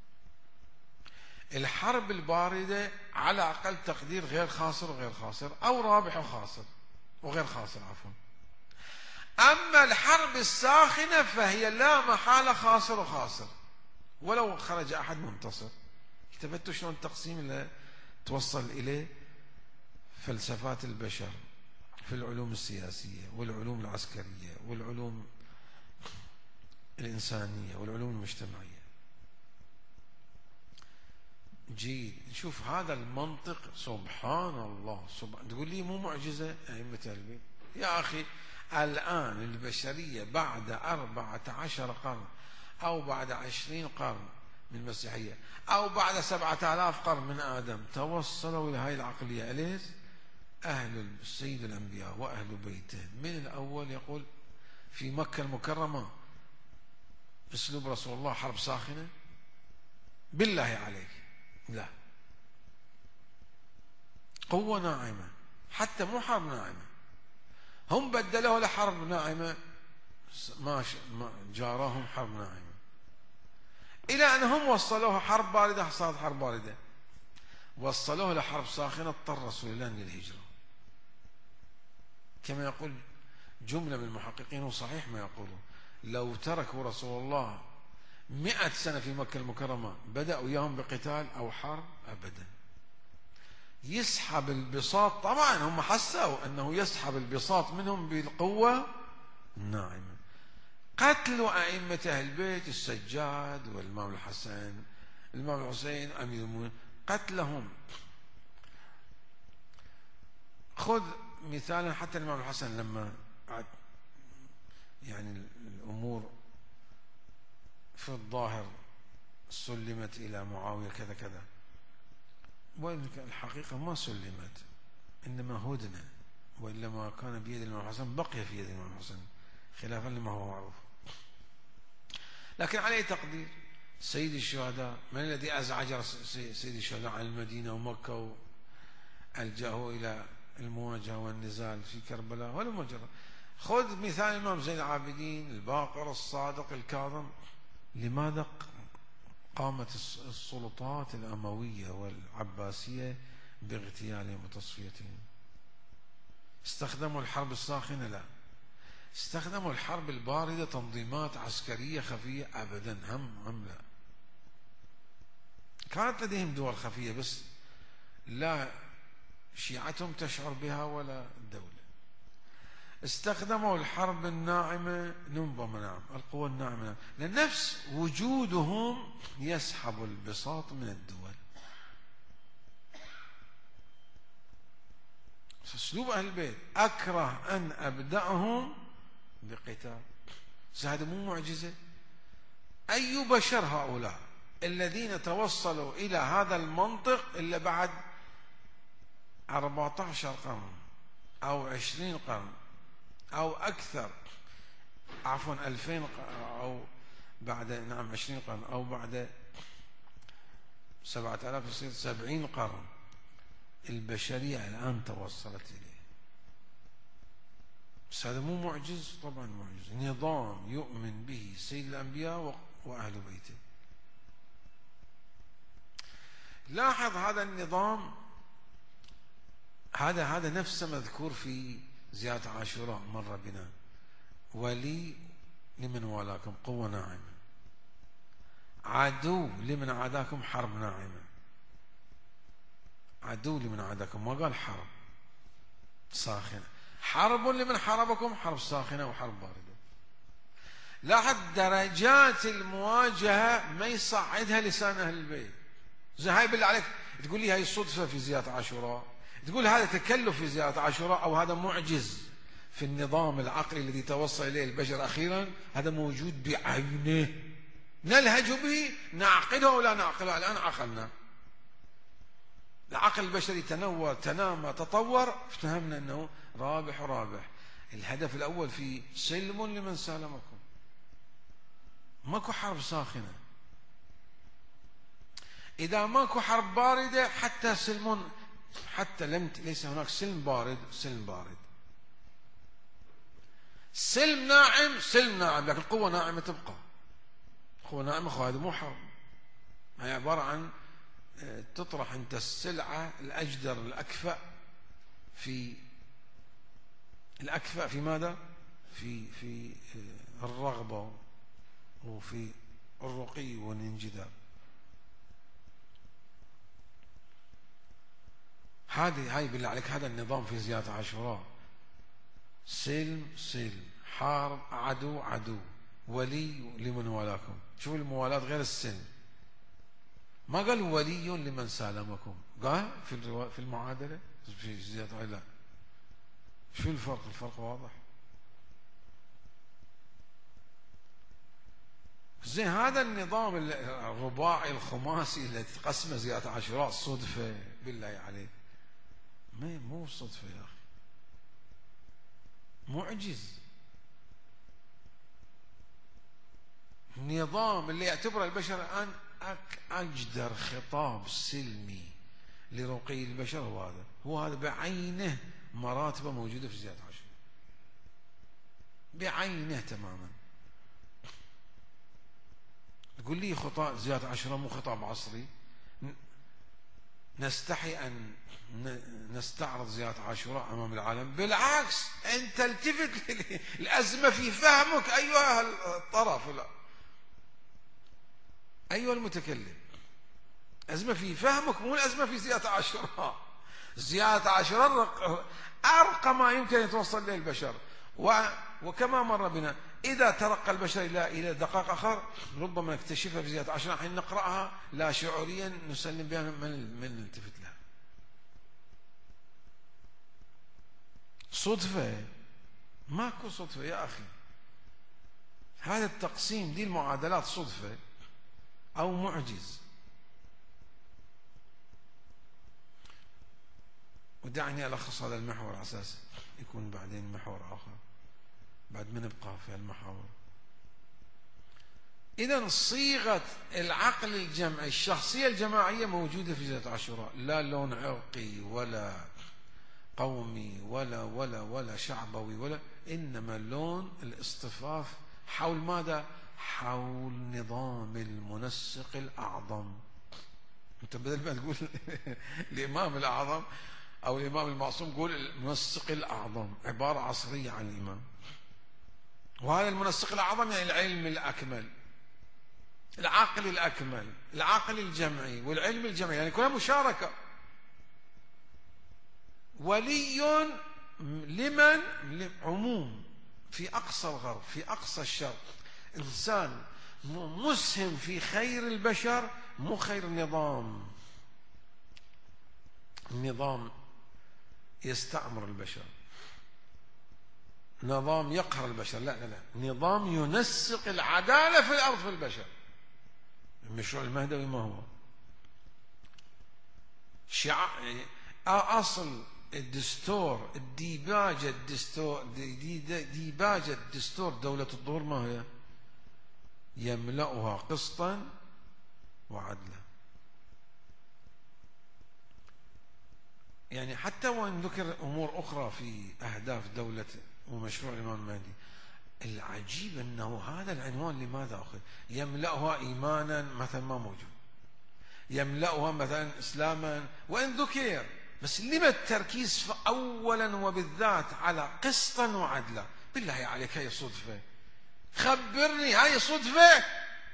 الحرب الباردة على أقل تقدير غير خاسر وغير خاسر، أو رابح وخاسر وغير خاسر عفوا. أما الحرب الساخنة فهي لا محالة خاسر وخاسر ولو خرج أحد منتصر. اكتبتوا شلون التقسيم اللي توصل إليه فلسفات البشر في العلوم السياسية والعلوم العسكرية والعلوم الإنسانية والعلوم المجتمعية. جيد نشوف هذا المنطق. سبحان الله، سبحان. تقول لي مو معجزة أئمة البيت؟ يا أخي الآن البشرية بعد أربعة عشر قرن أو بعد عشرين قرن من المسيحية أو بعد سبعة آلاف قرن من آدم توصلوا إلى هاي العقلية. أليس أهل السيد الأنبياء وأهل بيته من الأول يقول في مكة المكرمة أسلوب رسول الله حرب ساخنة؟ بالله عليك لا، قوة ناعمة، حتى مو حرب ناعمة. هم بدلوها لحرب ناعمة، ما جاراهم حرب ناعمة، إلى أنهم وصلوها حرب باردة، صارت حرب باردة. وصلوها لحرب ساخنة، اضطر رسول الله للهجرة. كما يقول جملة من المحققين وصحيح ما يقولون: لو تركوا رسول الله مئة سنة في مكة المكرمة بدأوا إياهم بقتال أو حرب؟ أبدا. يسحب البساط، طبعا هم حسوا أنه يسحب البساط منهم بالقوة الناعمة. قتلوا أئمة أهل البيت، السجاد والإمام الحسن، الإمام الحسين أمير المؤمنين، قتلهم. خذ مثالا، حتى الإمام الحسن لما يعني الأمور في الظاهر سلمت إلى معاوية كذا كذا، وإن الحقيقة ما سلمت، إنما هدنة، وإلا ما كان بيد الإمام الحسن بقي في يد الإمام الحسن خلافا لما هو معروف. لكن على أي تقدير سيد الشهداء، من الذي أزعج سيد الشهداء عن المدينة ومكة وألجأه إلى المواجهة والنزال في كربلاء؟ ولا مجرد. خذ مثال الإمام زين العابدين، الباقر الصادق الكاظم، لماذا قامت السلطات الأموية والعباسية باغتيالهم وتصفيتهم؟ استخدموا الحرب الساخنة؟ لا. استخدموا الحرب الباردة، تنظيمات عسكرية خفية؟ أبدا، هم هم لا. كانت لديهم دول خفية بس لا شيعتهم تشعر بها ولا الدولة. استخدموا الحرب الناعمة، ننظم نعم، القوى الناعمة، لأن نفس وجودهم يسحب البساط من الدول. أسلوب أهل البيت، أكره أن أبدأهم بقتال. هذا مو معجزة؟ أي بشر هؤلاء الذين توصلوا إلى هذا المنطق إلا بعد أربعة عشر قرن أو عشرين قرن أو أكثر، عفوا ألفين أو بعد نعم عشرين قرن أو بعد سبعة آلاف يصير سبعين قرن، البشرية الآن توصلت إليه. بس هذا مو معجز؟ طبعا معجز. نظام يؤمن به سيد الأنبياء وأهل بيته. لاحظ هذا النظام، هذا هذا نفسه مذكور في زيادة عاشوراء مر بنا. ولي لمن والاكم قوة ناعمة، عدو لمن عاداكم حرب ناعمة. عدو لمن عاداكم، ما قال حرب ساخنة. حرب لمن حاربكم، حرب ساخنة وحرب باردة. لاحظ درجات المواجهة ما يصعدها لسان أهل البيت. زي هاي بالله عليك تقول لي هاي صدفة في زيادة عاشوراء؟ تقول هذا تكلف في زيادة عاشوراء أو هذا معجز في النظام العقلي الذي توصل إليه البشر أخيرا؟ هذا موجود بعينه، نلهج به، نعقله ولا نعقله. الآن عقلنا، العقل البشري تنور تنامى تطور، افتهمنا أنه رابح رابح. الهدف الأول في سلم لمن سالمكم، ماكو حرب ساخنة. إذا ماكو حرب باردة حتى سلم، حتى لم ليس هناك سلم بارد، سلم بارد. سلم ناعم، سلم ناعم، لكن قوة ناعمة تبقى. قوة ناعمة هذا مو حرب، هي عبارة عن تطرح أنت السلعة الأجدر الأكفأ في الأكفأ في ماذا؟ في في الرغبة وفي الرقي والانجذاب. هذه هاي بالله عليك هذا النظام في زيادة عاشوراء. سلم سلم، حارب عدو عدو، ولي لمن والاكم. شوف الموالاة غير السلم. ما قال ولي لمن سالمكم، قال في في المعادلة في زيادة. لا، شو الفرق؟ الفرق واضح. زين هذا النظام الرباعي الخماسي الذي تقسم زيادة عاشوراء صدفة؟ بالله عليك ما مو صدفة يا أخي، معجز. النظام اللي يعتبره البشر الآن أجدر خطاب سلمي لرقي البشر هو هذا، هو هذا بعينه. مراتبه موجودة في زيادة عاشوراء بعينه تماما. تقول لي خطاب زيادة عاشوراء مو خطاب عصري؟ نستحي أن نستعرض زيادة عاشوراء أمام العالم. بالعكس، أنت التفت الأزمة في فهمك أيها الطرف، لا أيها المتكلم. أزمة في فهمك، مو الأزمة في زيادة عاشوراء. زيادة عاشوراء أرقى ما يمكن أن يتوصل إليه البشر. وكما مر بنا، إذا ترقى البشر إلى إلى دقائق آخر ربما نكتشفها في زيادة عاشوراء، حين نقرأها لا شعوريا نسلم بها من من نلتفت لها. صدفة؟ ماكو صدفة يا أخي. هذا التقسيم، دي المعادلات صدفة أو معجز؟ ودعني ألخص هذا المحور على أساس يكون بعدين محور آخر بعد ما نبقى في المحاور. إذا صيغة العقل الجمعي، الشخصية الجماعية موجودة في زيادة عاشوراء. لا لون عرقي ولا قومي ولا ولا ولا شعبوي ولا، إنما لون الاصطفاف حول ماذا؟ حول نظام المنسق الأعظم. أنت بدل ما تقول الإمام الأعظم أو الإمام المعصوم، قول المنسق الأعظم، عبارة عصرية عن الإمام. وهذا المنسق الأعظم يعني العلم الأكمل، العقل الأكمل، العقل الجمعي والعلم الجمعي، يعني كلها مشاركة. ولي لمن؟ عموم، في أقصى الغرب، في أقصى الشرق، إنسان مسهم في خير البشر، مو خير النظام، النظام يستعمر البشر، نظام يقهر البشر، لا لا لا، نظام ينسق العدالة في الأرض في البشر. المشروع المهدوي ما هو؟ شعار أصل الدستور، الديباجة الدستور، ديباجة دستور دولة الظهور ما هي؟ يملأها قسطا وعدلا. يعني حتى وإن ذكر أمور أخرى في أهداف دولة ومشروع الإمام المهدي، العجيب أنه هذا العنوان لماذا أخذ؟ يملأها إيمانا مثلا ما موجود، يملأها مثلا إسلاما وإن ذكر، بس لما التركيز أولا وبالذات على قسطا وعدلا؟ بالله عليك هي صدفة؟ خبرني هاي صدفة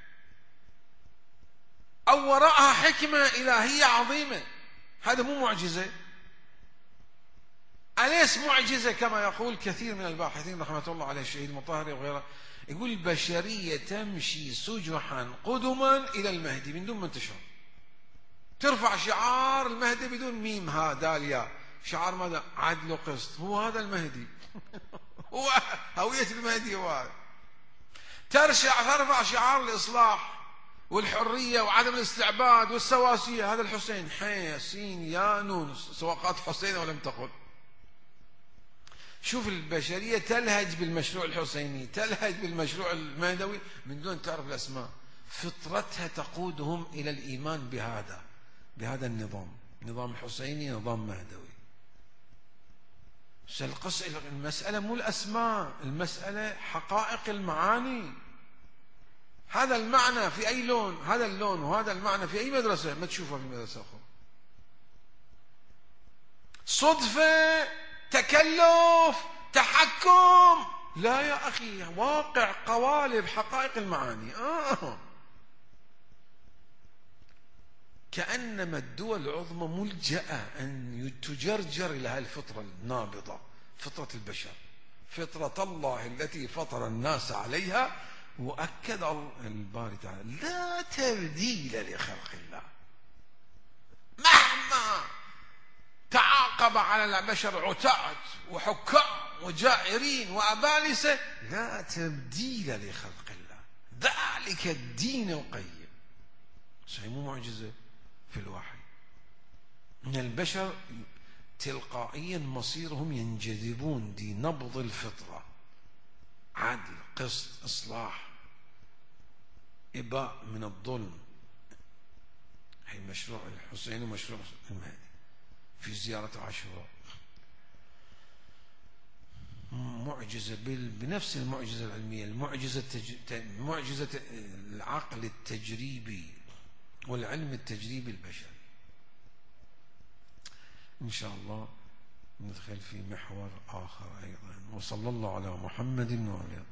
أو وراءها حكمة إلهية عظيمة؟ هذا مو معجزة؟ أليس معجزة كما يقول كثير من الباحثين رحمة الله عليه الشهيد المطهري وغيره؟ يقول البشرية تمشي سجحا قدما إلى المهدي من دون ما تشعر. ترفع شعار المهدي بدون ميم ها داليا، شعار ماذا؟ عدل وقسط. هو هذا المهدي هو هوية المهدي هو هذا. ترشع ترفع شعار الإصلاح والحرية وعدم الاستعباد والسواسية، هذا الحسين، حي سين يا نون، سواء قالت حسين ولم تقل. شوف البشرية تلهج بالمشروع الحسيني، تلهج بالمشروع المهدوي من دون تعرف الأسماء. فطرتها تقودهم إلى الإيمان بهذا بهذا النظام، نظام حسيني، نظام مهدوي. المسألة مو الأسماء، المسألة حقائق المعاني. هذا المعنى في أي لون، هذا اللون وهذا المعنى في أي مدرسة ما تشوفه في مدرسة أخرى. صدفة، تكلف، تحكم؟ لا يا أخي، واقع، قوالب، حقائق المعاني. آه. كأنما الدول العظمى ملجأة أن تجرجر إلى هذه الفطرة النابضة، فطرة البشر، فطرة الله التي فطر الناس عليها. وأكد الباري تعالى: لا تبديل لخلق الله. مهما تعاقب على البشر عتاة وحكام وجائرين وأبالسة، لا تبديل لخلق الله، ذلك الدين القيم. صحيح مو معجزة في الوحي، من البشر تلقائيا مصيرهم ينجذبون دي نبض الفطرة، عدل، قسط، إصلاح، إباء من الظلم. هي مشروع الحسين ومشروع المهدي في زيارة عاشوراء. معجزة بنفس المعجزة العلمية، المعجزة معجزة العقل التجريبي والعلم التجريبي البشري. إن شاء الله ندخل في محور آخر أيضا. وصلى الله على محمد وعلى